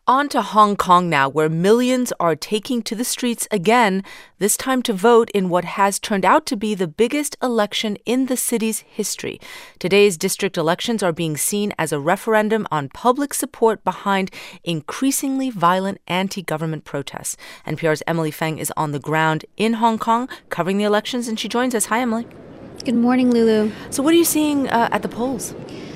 On to Hong Kong now, where millions are taking to the streets again, this time to vote in what has turned out to be the biggest election in the city's history. Today's district elections are being seen as a referendum on public support behind increasingly violent anti-government protests. NPR's Emily Feng is on the ground in Hong Kong covering the elections, and she joins us. Hi, Emily. Good morning, Lulu. So what are you seeing at the polls?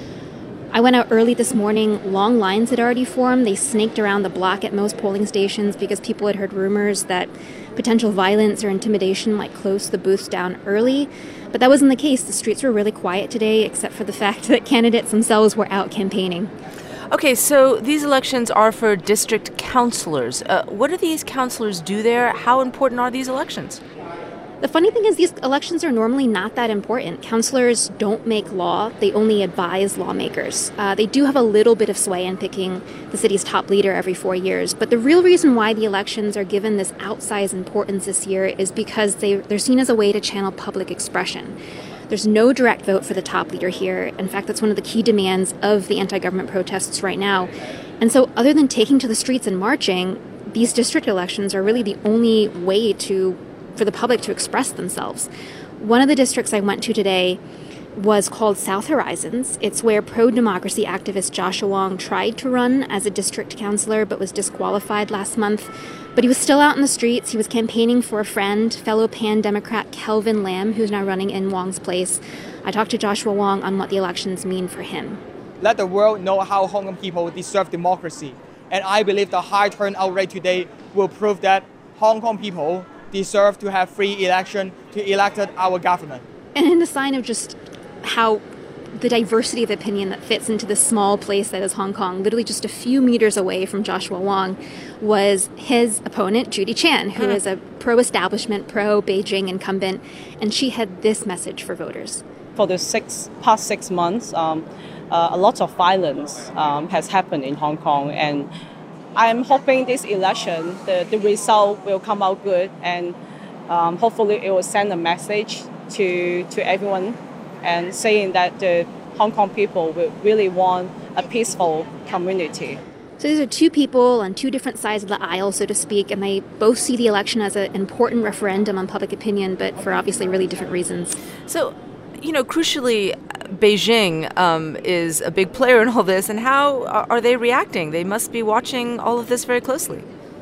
I went out early this morning. Long lines had already formed. They snaked around the block at most polling stations because people had heard rumors that potential violence or intimidation might close the booths down early. But that wasn't the case. The streets were really quiet today, except for the fact that candidates themselves were out campaigning. Okay, so these elections are for district councillors. What do these councillors do there? How important are these elections? The funny thing is these elections are normally not that important. Councillors don't make law. They only advise lawmakers. They do have a little bit of sway in picking the city's top leader every 4 years. But the real reason why the elections are given this outsized importance this year is because they're seen as a way to channel public expression. There's no direct vote for the top leader here. In fact, that's one of the key demands of the anti-government protests right now. And so other than taking to the streets and marching, these district elections are really the only way for the public to express themselves. One of the districts I went to today was called South Horizons. It's where pro-democracy activist Joshua Wong tried to run as a district councillor but was disqualified last month. But he was still out in the streets. He was campaigning for a friend, fellow Pan Democrat Kelvin Lam, who's now running in Wong's place. I talked to Joshua Wong on what the elections mean for him. Let the world know how Hong Kong people deserve democracy. And I believe the high turnout rate today will prove that Hong Kong people deserve to have free election to elect our government. And in a sign of just how the diversity of opinion that fits into this small place that is Hong Kong, literally just a few meters away from Joshua Wong, was his opponent, Judy Chan, who is a pro-establishment, pro-Beijing incumbent, and she had this message for voters. For the past 6 months, a lot of violence has happened in Hong Kong, and I'm hoping this election, the result will come out good, and hopefully it will send a message to everyone and saying that the Hong Kong people will really want a peaceful community. So these are two people on two different sides of the aisle, so to speak, and they both see the election as an important referendum on public opinion, but for obviously really different reasons. So, crucially, Beijing is a big player in all this, and how are they reacting? They must be watching all of this very closely.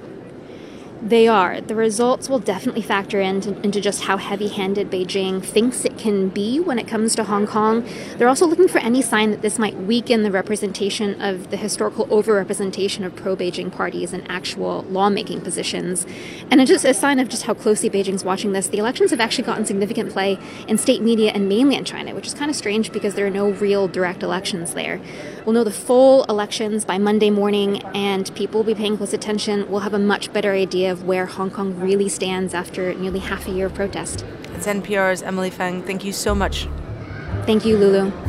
They are. The results will definitely factor into just how heavy-handed Beijing thinks it can be when it comes to Hong Kong. They're also looking for any sign that this might weaken the representation of the historical overrepresentation of pro-Beijing parties in actual lawmaking positions. And it's just a sign of just how closely Beijing's watching this. The elections have actually gotten significant play in state media in mainland China, which is kind of strange because there are no real direct elections there. We'll know the full elections by Monday morning, and people will be paying close attention. We'll have a much better idea of where Hong Kong really stands after nearly half a year of protest. It's NPR's Emily Feng. Thank you so much. Thank you, Lulu.